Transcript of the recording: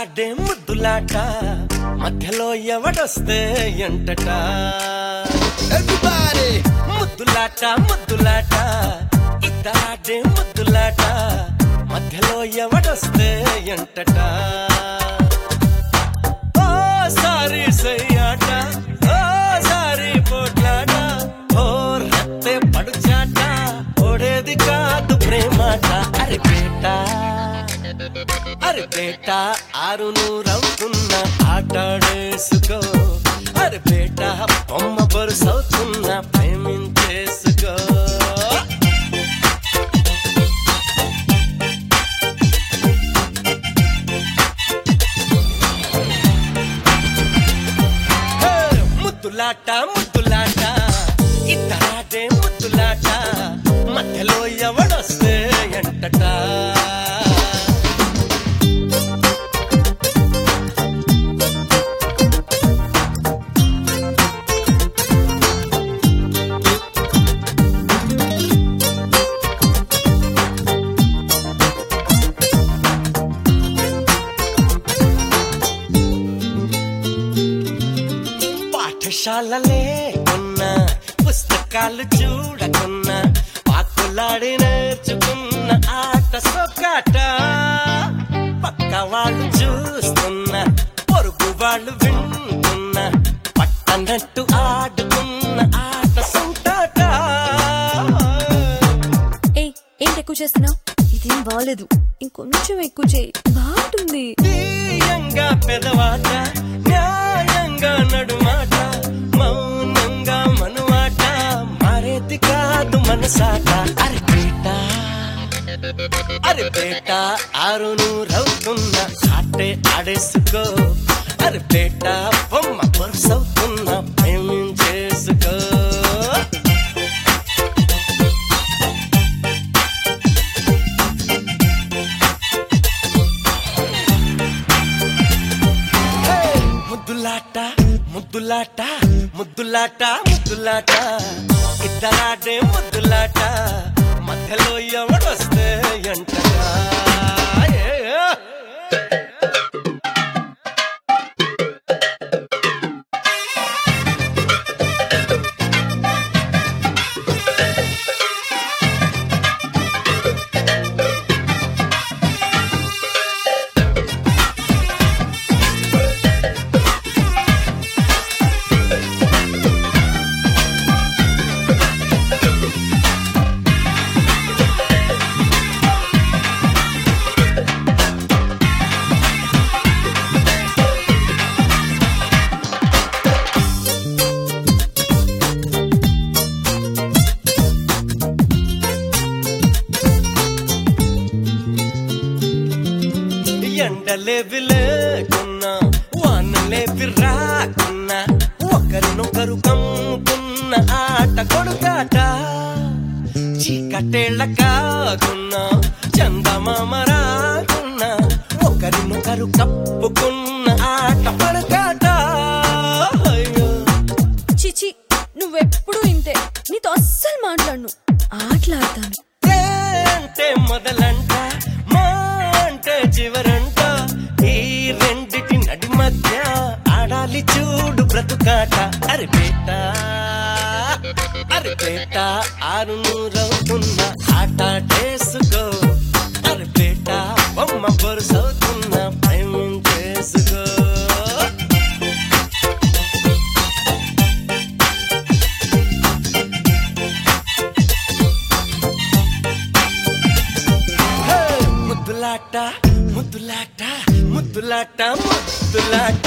ఇద్దరాడే ముద్దులాట మధ్యలో ఎవడొస్తే ఎంటట ఎవ్రీబడీ ముద్దులాట ముద్దులాట ఇద్దరాడే ముద్దులాట మధ్యలో ఎవడొస్తే ఎంటట ఓ సారీ సయ్యాట ఓ సారీ పోట్లాట ఓ రత్తే పడుచాట ఓడేది కాదు ప్రేమాట అరే బేట ఆరు నూరవుతున్న ఆటాడేసుకో అరే బేట బొమ్మ బరుసవుతున్న ప్రేమించేసుకో ముద్దులాట ముద్దులాట ఇద్దరాడే ముద్దులాట మధ్యలో ఎవడొస్తే ఎంటట పాఠశాలలే ఉన్నా పుస్తకాలు చూడకున్నా పాకులాడి నేర్చుకున్న ఆట సొక్కాట పక్క వాళ్ళు చూస్తున్నా పొరుగు వాళ్ళు వింటున్నా పట్టనట్టు ఆడుకున్న ఆట సొంటాట ఏంటి ఎక్కువ చేస్తున్నావు? ఇదేం బాగలేదు, ఇంకొంచెం ఎక్కువ చేయి, బాగుంటుంది. తీయంగా పెదవాట న్యాయంగా నడుమాట మౌనంగా మనువాట మారేది కాదు మనసాట అరే బేట ఆరు నూరవుతున్న ఆటే ఆడేసుకో అరే బేట బొమ్మ పరుసవుతున్న ప్రేమించేసుకో ముద్దులాట ముద్దులాట ముద్దులాట ముద్దులాట ఇద్దరాడే ముద్దులాట మధ్యలో ఎవడొస్తే ఎంటగా ఎండలేవి లేకున్నా వానలేవి రాకున్నా ఒకరినొకరు కమ్ముకున్న ఆట కొడుకాట చీకటేళ్ల కాకున్నా చందమామ రాకున్నా ఒకరినొకరు కప్పుకున్న ఆట పడకాట చిచి నువ్వెప్పుడు ఇంతే, నీతో అస్సలు మాట్లాడను, ఆటలాడతాను. అంటే మొదలంట మా అంటే చివరంట ఈ రెండిటి నడి మధ్య ఆడాలి చూడు బ్రతుకాట అరే బేట ఆరు నూరవుతున్న ఆటాడేసుకో అరే బేట బొమ్మ బరుసవుతున్న ప్రేమించేసుకో ముద్దులాట ముద్దులాట ముద్దులాట ముద్దులాట